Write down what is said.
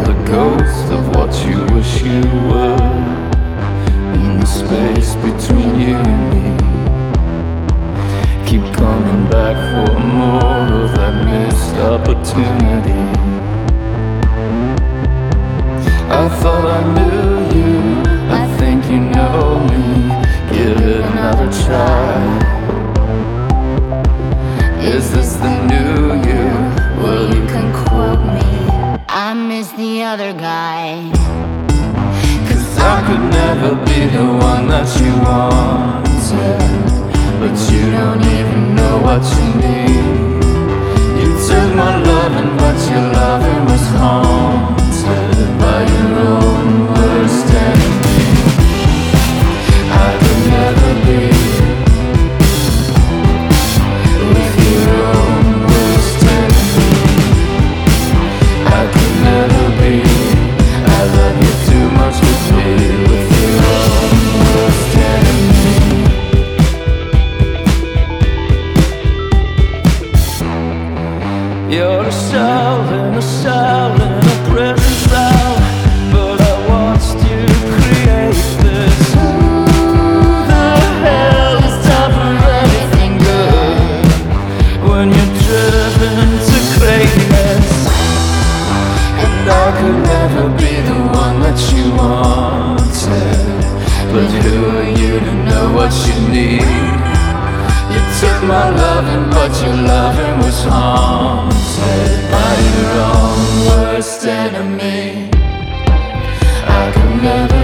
the ghost of what you wish you were, in the space between you and me. Keep coming back for more of that missed opportunity. I thought I knew you, I think you know me. Give it another try. Is this the new you? Well, you can quote me. I miss the other guy. 'Cause I could never be the one that you wanted, but you don't even know what you need. You took my loving, but your loving was haunted by your own worst enemy. I could never be with your own worst enemy. I could never be. I love you too much to be with your own worst enemy. You're a shell in a shell in a prison cell, but I watched you create this. Who the hell is time for anything good when you're driven to greatness? And I could never be the one that you wanted, but who are you to know what you need? You took my loving, but your loving was haunted by your own worst enemy. I could never